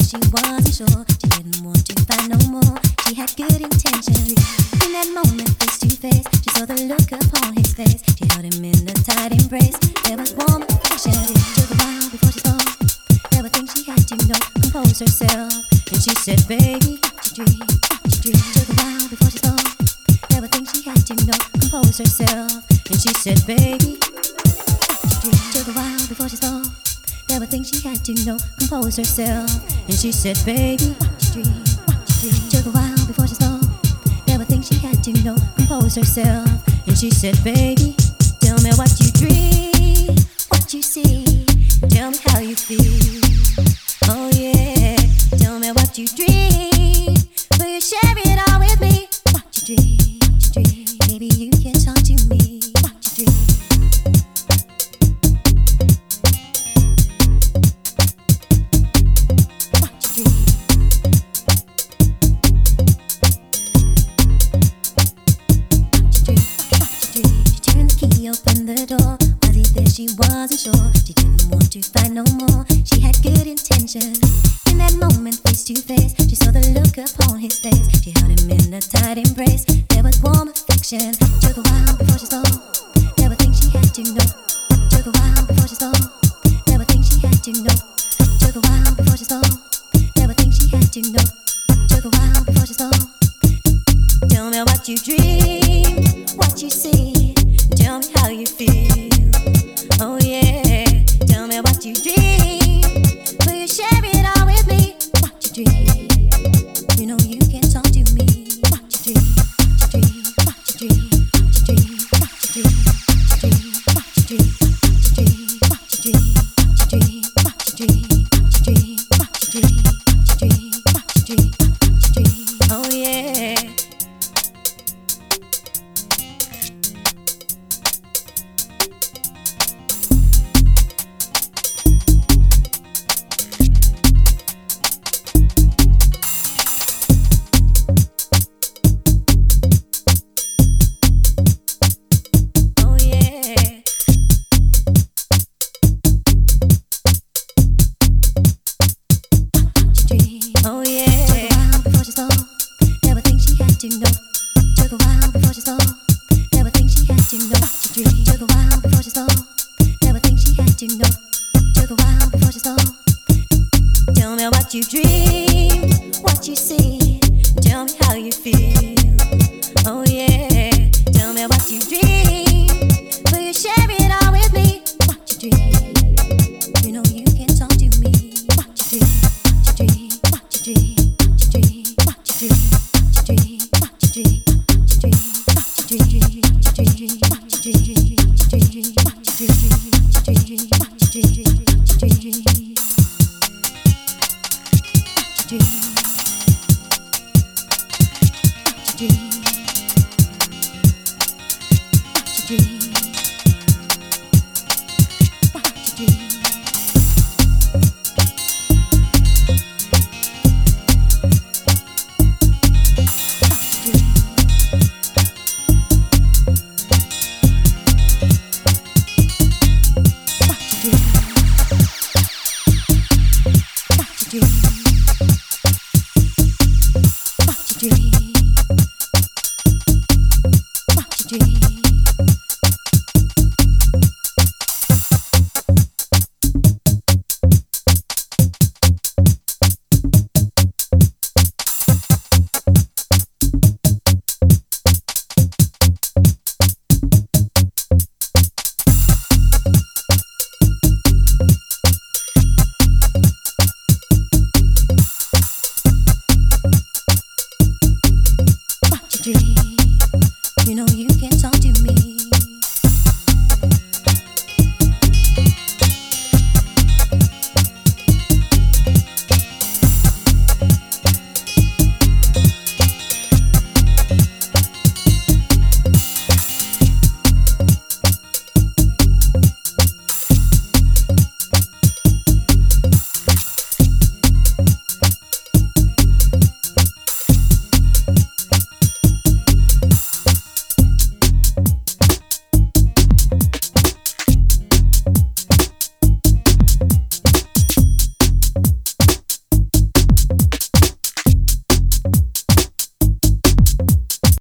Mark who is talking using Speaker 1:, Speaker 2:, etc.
Speaker 1: she wasn't sure. She didn't want to find no more. She had good intentions. In that moment, face to face, she saw the look upon his face. She held him in a tight embrace. There was warm affection. It took a while before she saw. There were things she had to know, compose herself. And she said, baby, what you dream, what you dream. Took a while before she saw. There were things she had to know, compose herself. And she said, baby, what you dream. Took a while before she saw. There were things she had to know, compose herself. And she said, baby, what you dream, what you dream. Took a while before she saw. There were things she had to know, compose herself. And she said, baby, tell me what you dream, what you see. Tell me how you feel. Oh yeah, tell me what you dream. Will you share it all with me? What you dream, what you dream. Maybe you can talk to me. What you dream. Opened the door, was he there? She wasn't sure. She didn't want to find no more. She had good intentions. In that moment, face to face, she saw the look upon his face. She held him in a tight embrace. There was warm affection. Took a while before she saw. There were things she had to know. Took a while before she saw. There were things she had to know. Took a while before she saw. There were things she had to know. Took a while before she saw. Tell me what you dream, what you see. Tell me how you feel. Oh yeah, tell me what you dream. Will you share it all with me? What you dream. You know you can talk to me. What you dream, what you dream, what you dream, what you dream, what you dream, what you dream, what you dream, what you dream, what you dream, what you dream, what you dream, what you dream, what you dream, what you dream, what you dream, what you dream. Oh yeah. Oh yeah. Took a while before she saw. There were things she had to know. Took a while before she saw. There were things she had to know. Took a while before she saw. There were things she had to know. Took a while before she saw. Tell me what you dream, what you see. Tell me how you feel. Oh yeah. Tell me what you dream.